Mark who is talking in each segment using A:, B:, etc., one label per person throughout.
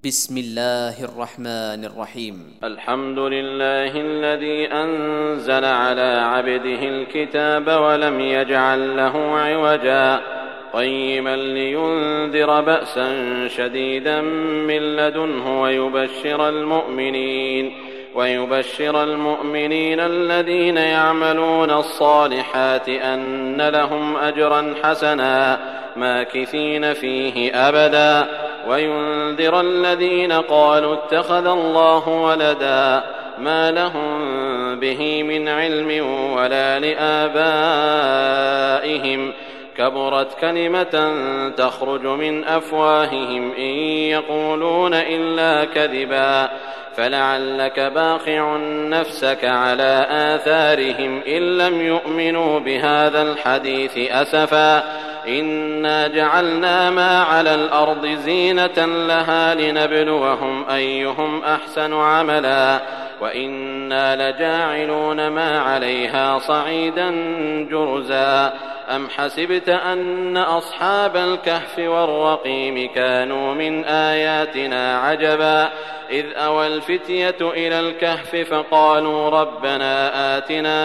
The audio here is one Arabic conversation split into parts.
A: بسم الله الرحمن الرحيم.
B: الحمد لله الذي أنزل على عبده الكتاب ولم يجعل له عوجا قيما لينذر بأسا شديدا من لدنه ويبشر المؤمنين الذين يعملون الصالحات أن لهم أجرا حسنا ماكثين فيه أبدا وينذر الذين قالوا اتخذ الله ولدا ما لهم به من علم ولا لآبائهم كبرت كلمة تخرج من أفواههم إن يقولون إلا كذبا فلعلك باخع نفسك على آثارهم إن لم يؤمنوا بهذا الحديث أسفا إنا جعلنا ما على الأرض زينة لها لنبلوهم أيهم أحسن عملا وإنا لجاعلون ما عليها صعيدا جرزا أم حسبت أن أصحاب الكهف والرقيم كانوا من آياتنا عجبا إذ أوى الفتية إلى الكهف فقالوا ربنا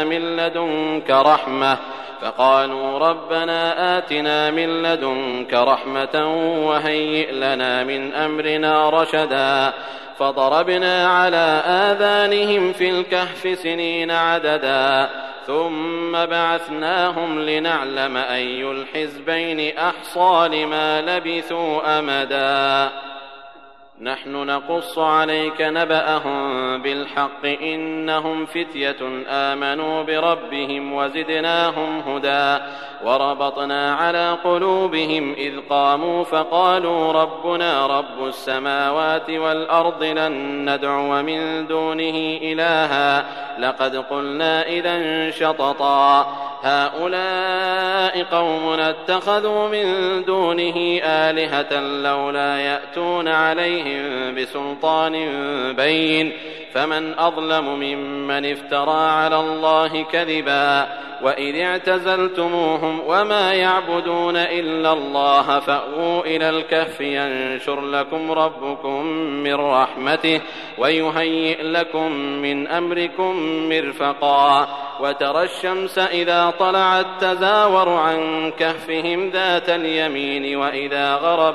B: آتنا من لدنك رحمة وهيئ لنا من أمرنا رشدا فضربنا على آذانهم في الكهف سنين عددا ثم بعثناهم لنعلم أي الحزبين أحصى لما لبثوا أمدا نحن نقص عليك نبأهم بالحق إنهم فتية آمنوا بربهم وزدناهم هدى وربطنا على قلوبهم إذ قاموا فقالوا ربنا رب السماوات والأرض لن ندعو من دونه إلها لقد قلنا إذا شططا هؤلاء قومنا اتخذوا من دونه آلهة لولا يأتون عليهم بسلطان بين فمن أظلم ممن افترى على الله كذبا وإذ اعتزلتموهم وما يعبدون إلا الله فأووا إلى الكهف ينشر لكم ربكم من رحمته ويهيئ لكم من أمركم مرفقا وترى الشمس إذا طلعت تزاور عن كهفهم ذات اليمين وإذا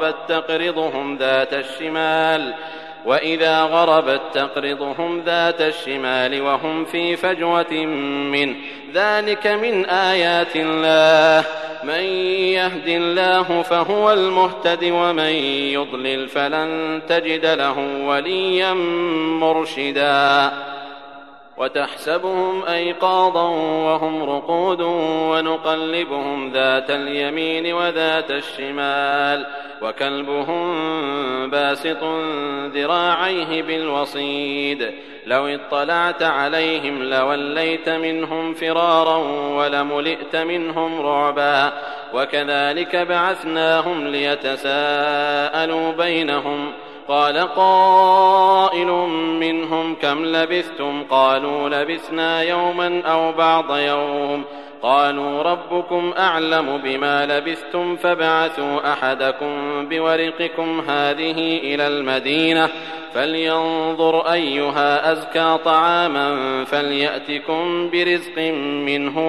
B: غربت تقرضهم ذات الشمال وهم في فجوة منه ذلك من آيات الله من يهد الله فهو المهتد ومن يضلل فلن تجد له وليا مرشدا وتحسبهم أيقاظا وهم رقود ونقلبهم ذات اليمين وذات الشمال وكلبهم باسط ذراعيه بالوصيد لو اطلعت عليهم لوليت منهم فرارا ولملئت منهم رعبا وكذلك بعثناهم ليتساءلوا بينهم قال قائل منهم كم لبثتم قالوا لبثنا يوما أو بعض يوم قالوا ربكم أعلم بما لبثتم فابعثوا أحدكم بورقكم هذه إلى المدينة فلينظر أيها أزكى طعاما فليأتكم برزق منه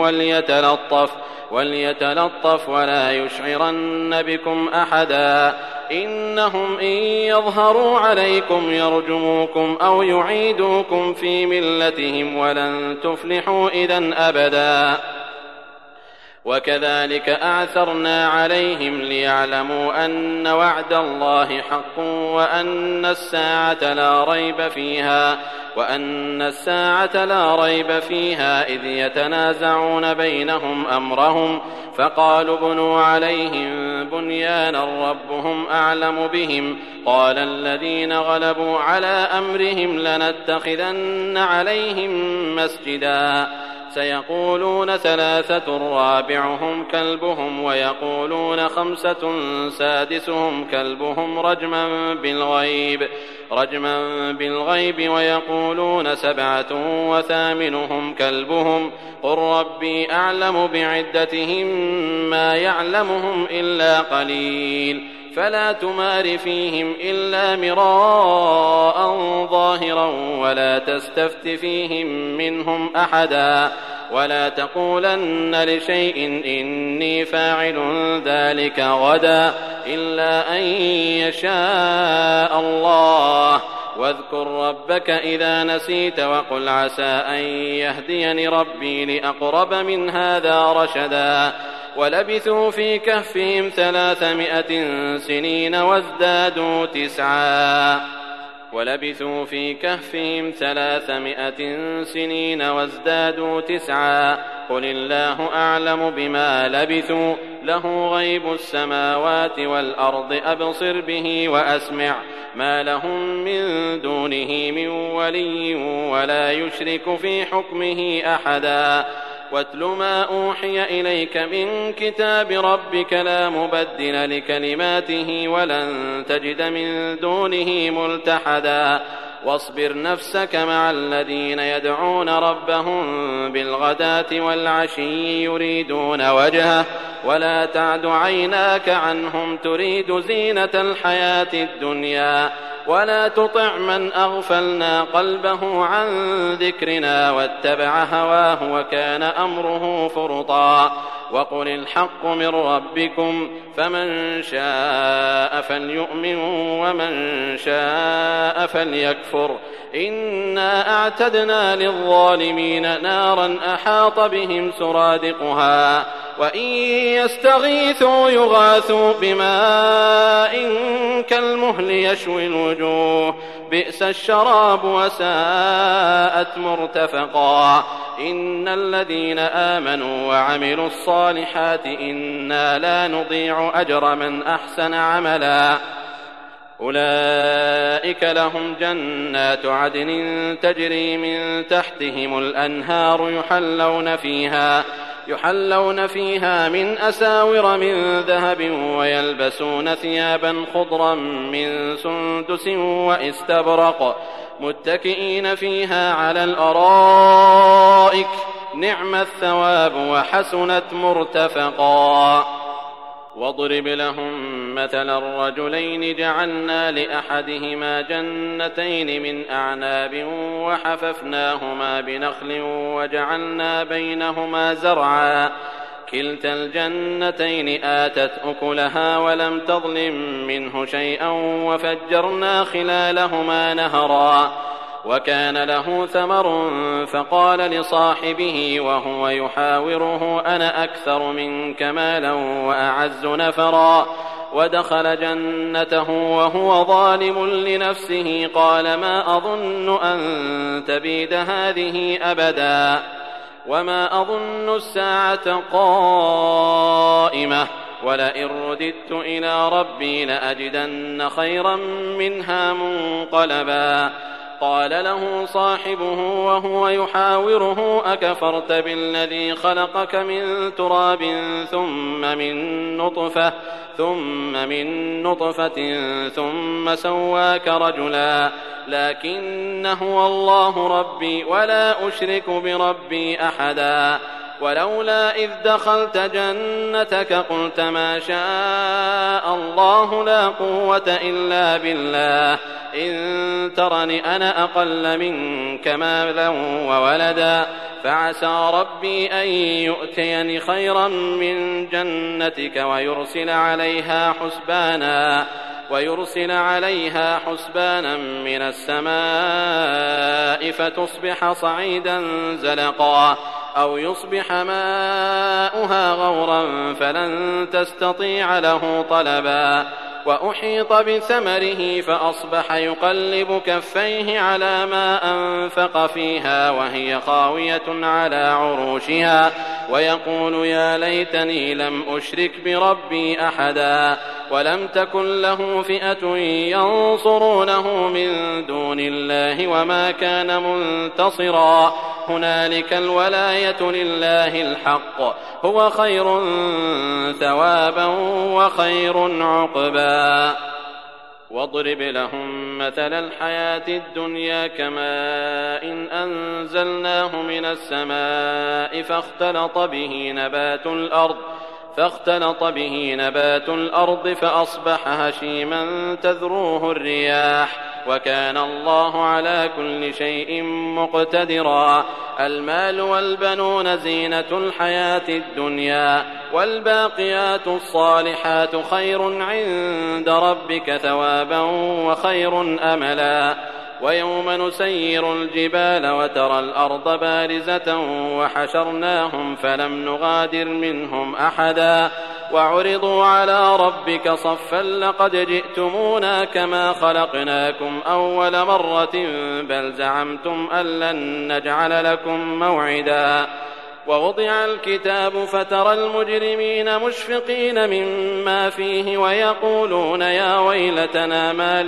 B: وليتلطف ولا يشعرن بكم أحدا إنهم إن يظهروا عليكم يرجموكم أو يعيدوكم في ملتهم ولن تفلحوا إذن أبدا وكذلك أعثرنا عليهم ليعلموا أن وعد الله حق وأن الساعة لا ريب فيها إذ يتنازعون بينهم أمرهم فقالوا بنوا عليهم بنيانا ربهم أعلم بهم قال الذين غلبوا على أمرهم لنتخذن عليهم مسجدا سيقولون 3 رابعهم كلبهم ويقولون 5 سادسهم كلبهم رجما بالغيب ويقولون 7 وثامنهم كلبهم قل ربي أعلم بعدتهم ما يعلمهم إلا قليل فلا تمار فيهم إلا مراء ظاهرا ولا تستفت فيهم منهم أحدا ولا تقولن لشيء إني فاعل ذلك غدا إلا أن يشاء الله واذكر ربك إذا نسيت وقل عسى أن يهديني ربي لأقرب من هذا رشدا ولبثوا في كهفهم 300 سنين وازدادوا تسعا قل الله أعلم بما لبثوا له غيب السماوات والأرض أبصر به وأسمع ما لهم من دونه من ولي ولا يشرك في حكمه أحدا واتل ما أوحي إليك من كتاب ربك لا مبدل لكلماته ولن تجد من دونه ملتحدا واصبر نفسك مع الذين يدعون ربهم بالغداة والعشي يريدون وجهه ولا تعد عيناك عنهم تريد زينة الحياة الدنيا ولا تطع من أغفلنا قلبه عن ذكرنا واتبع هواه وكان أمره فرطا وقل الحق من ربكم فمن شاء فليؤمن ومن شاء فليكفر إنا أعتدنا للظالمين نارا أحاط بهم سرادقها وإن يستغيثوا يغاثوا بماء كالمهل يشوي الوجوه بئس الشراب وساءت مرتفقا إن الذين آمنوا وعملوا الصالحات إنا لا نضيع أجر من أحسن عملا أولئك لهم جنات عدن تجري من تحتهم الأنهار يحلون فيها من أساور من ذهب ويلبسون ثيابا خضرا من سندس واستبرق متكئين فيها على الأرائك نعم الثواب وحسنت مرتفقا واضرب لهم مثلا الرجلين جعلنا لأحدهما جنتين من أعناب وحففناهما بنخل وجعلنا بينهما زرعا كلتا الجنتين آتت أكلها ولم تظلم منه شيئا وفجرنا خلالهما نهرا وكان له ثمر فقال لصاحبه وهو يحاوره أنا أكثر منك مالا وأعز نفرا ودخل جنته وهو ظالم لنفسه قال ما أظن أن تبيد هذه أبدا وما أظن الساعة قائمة ولئن رددت إلى ربي لأجدن خيرا منها منقلبا قال له صاحبه وهو يحاوره أكفرت بالذي خلقك من تراب ثم من نطفة ثم سواك رجلا لكن هو الله ربي ولا أشرك بربي أحدا ولولا إذ دخلت جنتك قلت ما شاء الله لا قوة إلا بالله إن ترني أنا أقل منك مالا وولدا فعسى ربي أن يؤتيني خيرا من جنتك ويرسل عليها حسبانا من السماء فتصبح صعيدا زلقا أو يصبح ماؤها غورا فلن تستطيع له طلبا وأحيط بثمره فأصبح يقلب كفيه على ما أنفق فيها وهي خاوية على عروشها ويقول يا ليتني لم أشرك بربي أحدا ولم تكن له فئة ينصرونه من دون الله وما كان منتصرا هنالك الولاية لله الحق هو خير ثوابا وخير عقبا واضرب لهم مثل الحياة الدنيا كماء إن أنزلناه من السماء فاختلط به نبات الأرض فأصبح هشيما تذروه الرياح وكان الله على كل شيء مقتدرا. المال والبنون زينة الحياة الدنيا والباقيات الصالحات خير عند ربك ثوابا وخير أملا. ويوم نسير الجبال وترى الأرض بارزة وحشرناهم فلم نغادر منهم أحدا وعرضوا على ربك صفا لقد جئتمونا كما خلقناكم أول مرة بل زعمتم أن لن نجعل لكم موعدا. ووضع الكتاب فترى المجرمين مشفقين مما فيه ويقولون يا ويلتنا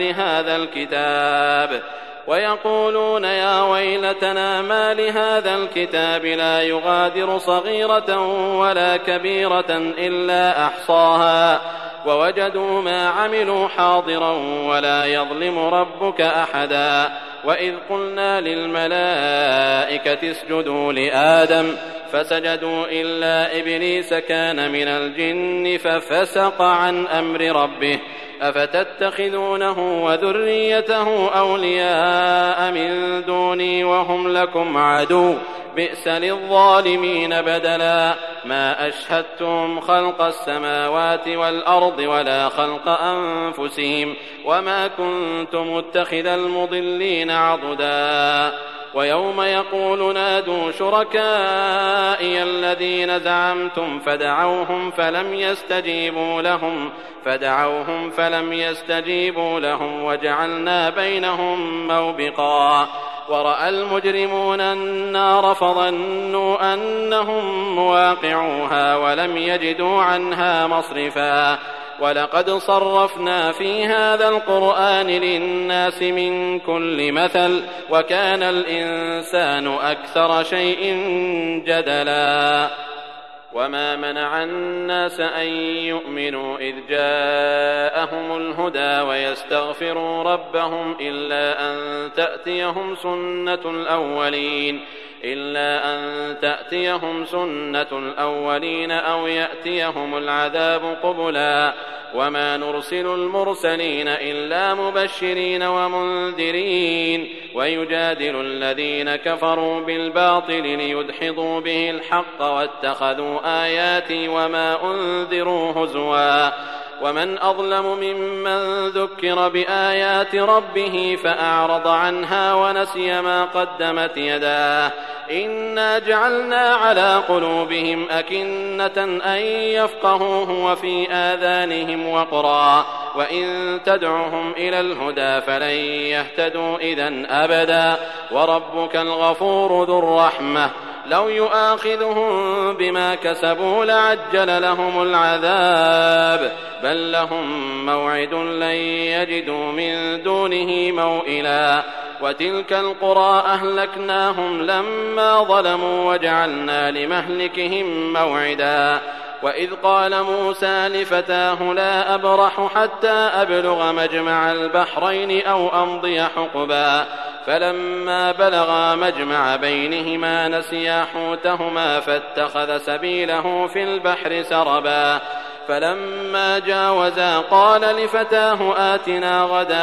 B: ما لهذا الكتاب لا يغادر صغيرة ولا كبيرة إلا أحصاها ووجدوا ما عملوا حاضرا ولا يظلم ربك أحدا. وإذ قلنا للملائكة اسجدوا لآدم فسجدوا إلا إبليس كان من الجن ففسق عن أمر ربه أفتتخذونه وذريته أولياء من دوني وهم لكم عدو بئس للظالمين بدلا. ما أشهدتم خلق السماوات والأرض ولا خلق أنفسهم وما كنت متخذ المضلين عضدا. ويوم يقول نادوا شركائي الذين زعمتم فدعوهم فلم يستجيبوا لهم وجعلنا بينهم موبقا. ورأى المجرمون النار فظنوا أنهم مواقعوها ولم يجدوا عنها مصرفا. ولقد صرفنا في هذا القرآن للناس من كل مثل وكان الإنسان أكثر شيء جدلا. وما منع الناس أن يؤمنوا إذ جاءهم الهدى ويستغفروا ربهم إلا أن تأتيهم سنة الأولين أو يأتيهم العذاب قبلا. وما نرسل المرسلين إلا مبشرين ومنذرين ويجادل الذين كفروا بالباطل ليدحضوا به الحق واتخذوا آياتي وما أنذروا هزوا. ومن أظلم ممن ذكر بآيات ربه فأعرض عنها ونسي ما قدمت يداه إنا جعلنا على قلوبهم أكنة أن يفقهوه وفي آذانهم وقرا وإن تدعهم إلى الهدى فلن يهتدوا إذن أبدا. وربك الغفور ذو الرحمة لو يؤاخذهم بما كسبوا لعجل لهم العذاب بل لهم موعد لن يجدوا من دونه موئلا. وتلك القرى أهلكناهم لما ظلموا وجعلنا لمهلكهم موعدا. وإذ قال موسى لفتاه لا أبرح حتى أبلغ مجمع البحرين أو أمضي حقبا فلما بلغا مجمع بينهما نسيا حوتهما فاتخذ سبيله في البحر سربا. فلما جاوزا قال لفتاه آتنا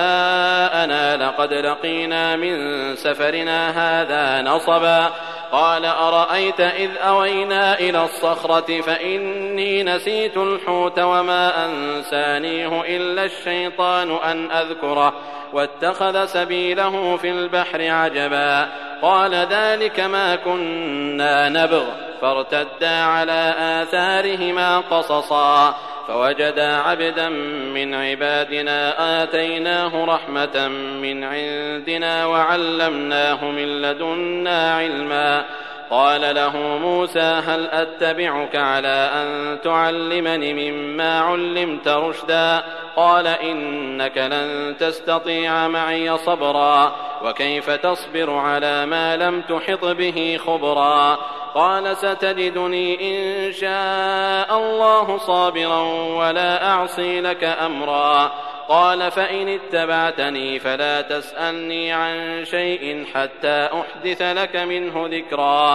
B: غداءنا لقد لقينا من سفرنا هذا نصبا. قال أرأيت إذ أوينا إلى الصخرة فإني نسيت الحوت وما أنسانيه إلا الشيطان أن أذكره واتخذ سبيله في البحر عجبا. قال ذلك ما كنا نبغ فارتدا على آثارهما قصصا فوجدا عبدا من عبادنا آتيناه رحمة من عندنا وعلمناه من لدنا علما. قال له موسى هل أتبعك على أن تعلمني مما علمت رشدا قال إنك لن تستطيع معي صبرا وكيف تصبر على ما لم تحط به خبرا. قال ستجدني إن شاء الله صابرا ولا أعصي لك أمرا. قال فإن اتبعتني فلا تسألني عن شيء حتى أحدث لك منه ذكرا.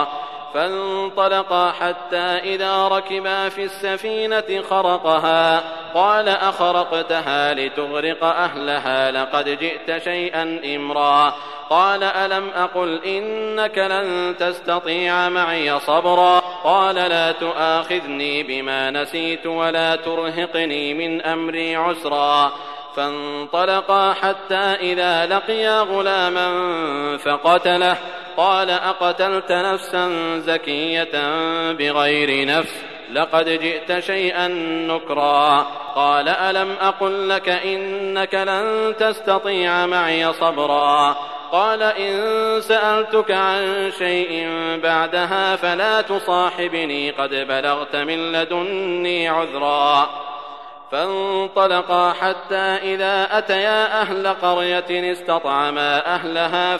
B: فانطلقا حتى إذا ركبا في السفينة خرقها قال أخرقتها لتغرق أهلها لقد جئت شيئا إمرا قال ألم أقل إنك لن تستطيع معي صبرا قال لا تؤاخذني بما نسيت ولا ترهقني من أمري عسرا فانطلقا حتى إذا لقيا غلاما فقتله قال أقتلت نفسا زكية بغير نفس لقد جئت شيئا نكرا قال ألم أقل لك إنك لن تستطيع معي صبرا قال إن سألتك عن شيء بعدها فلا تصاحبني قد بلغت من لدني عذرا فانطلقا حتى إذا أتيا أهل قرية استطعما أهلها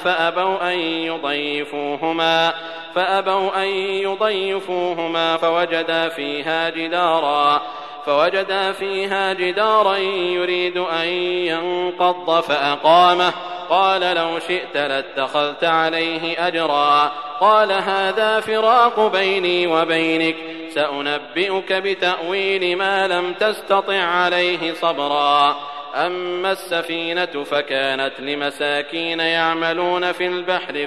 B: فأبوا أن يضيفوهما فوجدا فيها جدارا يريد أن ينقض فأقامه قال لو شئت لاتخذت عليه أجرا قال هذا فراق بيني وبينك سأنبئك بتأويل ما لم تستطع عليه صبرا أما السفينة فكانت لمساكين يعملون في البحر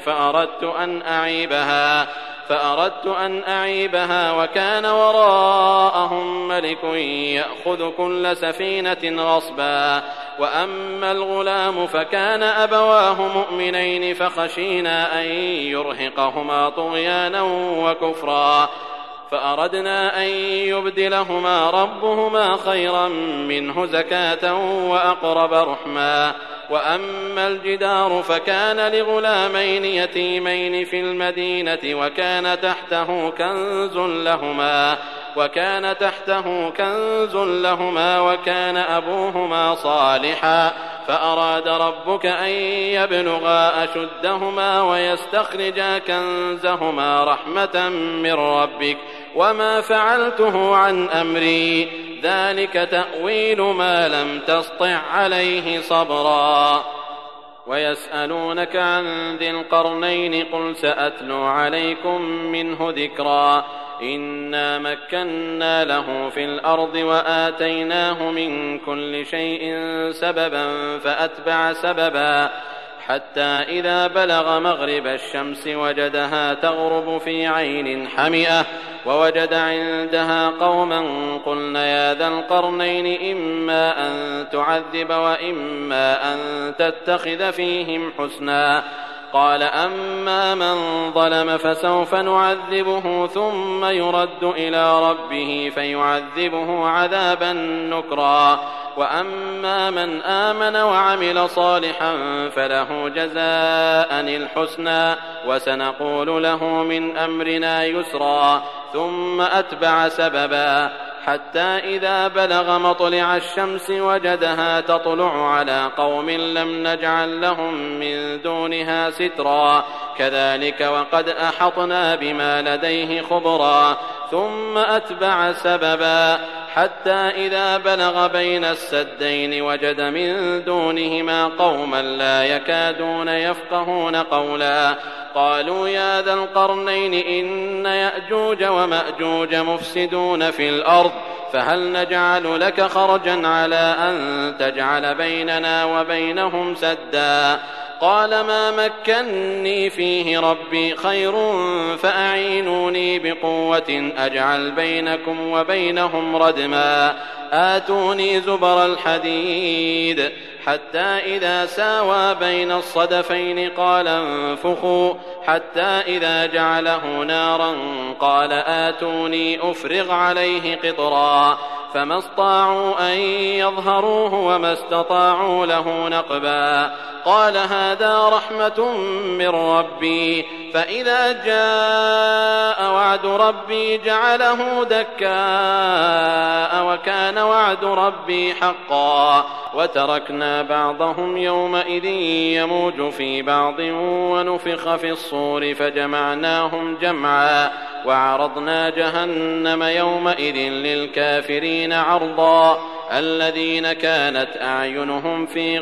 B: فأردت أن أعيبها وكان وراءهم ملك يأخذ كل سفينة غصبا وأما الغلام فكان أبواه مؤمنين فخشينا أن يرهقهما طغيانا وكفرا فأردنا أن يبدلهما ربهما خيرا منه زكاة وأقرب رحما وأما الجدار فكان لغلامين يتيمين في المدينة وكان تحته كنز لهما وكان أبوهما صالحا فأراد ربك أن يبلغا أشدهما ويستخرجا كنزهما رحمة من ربك وما فعلته عن أمري ذلك تأويل ما لم تسطع عليه صبرا ويسألونك عن ذي القرنين قل سأتلو عليكم منه ذكرا إنا مكنا له في الأرض وآتيناه من كل شيء سببا فأتبع سببا حتى إذا بلغ مغرب الشمس وجدها تغرب في عين حمئة ووجد عندها قوما قلنا يا ذا القرنين إما أن تعذب وإما أن تتخذ فيهم حسنا قال أما من ظلم فسوف نعذبه ثم يرد إلى ربه فيعذبه عذابا نكرا وأما من آمن وعمل صالحا فله جزاء الحسنى وسنقول له من أمرنا يسرا ثم أتبع سببا حتى إذا بلغ مطلع الشمس وجدها تطلع على قوم لم نجعل لهم من دونها سترا كذلك وقد أحطنا بما لديه خبرا ثم أتبع سببا حتى إذا بلغ بين السدين وجد من دونهما قوما لا يكادون يفقهون قولا قالوا يا ذا القرنين إن يأجوج ومأجوج مفسدون في الأرض فهل نجعل لك خرجا على أن تجعل بيننا وبينهم سدا قال ما مكني فيه ربي خير فأعينوني بقوة أجعل بينكم وبينهم ردما آتوني زبر الحديد حتى إذا ساوى بين الصدفين قال انفخوا حتى إذا جعله نارا قال آتوني أفرغ عليه قطرا فما استطاعوا أن يظهروه وما استطاعوا له نقبا قال هذا رحمة من ربي فإذا جاء وعد ربي جعله دكاء وكان وعد ربي حقا وتركنا بعضهم يومئذ يموج في بعض ونفخ في الصور فجمعناهم جمعا وعرضنا جهنم يومئذ للكافرين عرضا الذين كانت أعينهم في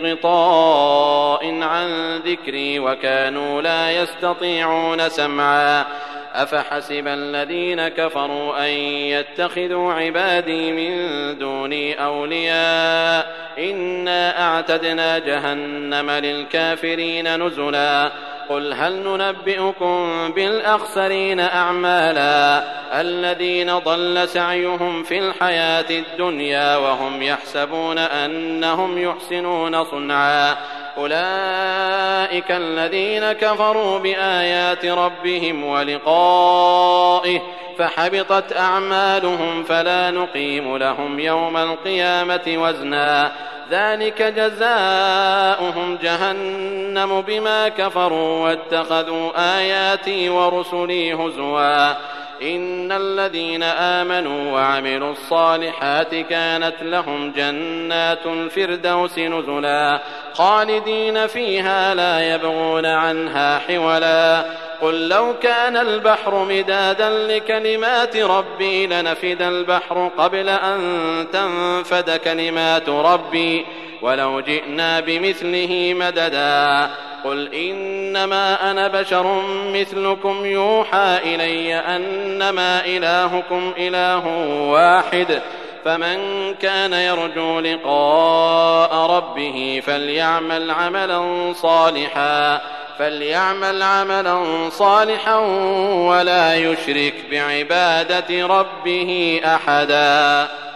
B: غطاء عن ذكري وكانوا لا يستطيعون سمعا أفحسب الذين كفروا أن يتخذوا عبادي من دوني أولياء إنا أعتدنا جهنم للكافرين نزلا قل هل ننبئكم بالأخسرين أعمالا الذين ضل سعيهم في الحياة الدنيا وهم يحسبون أنهم يحسنون صنعا أولئك الذين كفروا بآيات ربهم ولقائه فحبطت أعمالهم فلا نقيم لهم يوم القيامة وزنا ذلك جزاؤهم جهنم بما كفروا واتخذوا آياتي ورسلي هزوا إن الذين آمنوا وعملوا الصالحات كانت لهم جنات الفردوس نزلا خالدين فيها لا يبغون عنها حولا قل لو كان البحر مدادا لكلمات ربي لنفد البحر قبل أن تنفد كلمات ربي ولو جئنا بمثله مددا قل إنما أنا بشر مثلكم يوحى إلي أنما إلهكم إله واحد فمن كان يرجو لقاء ربه فليعمل عملا صالحا ولا يشرك بعبادة ربه أحدا.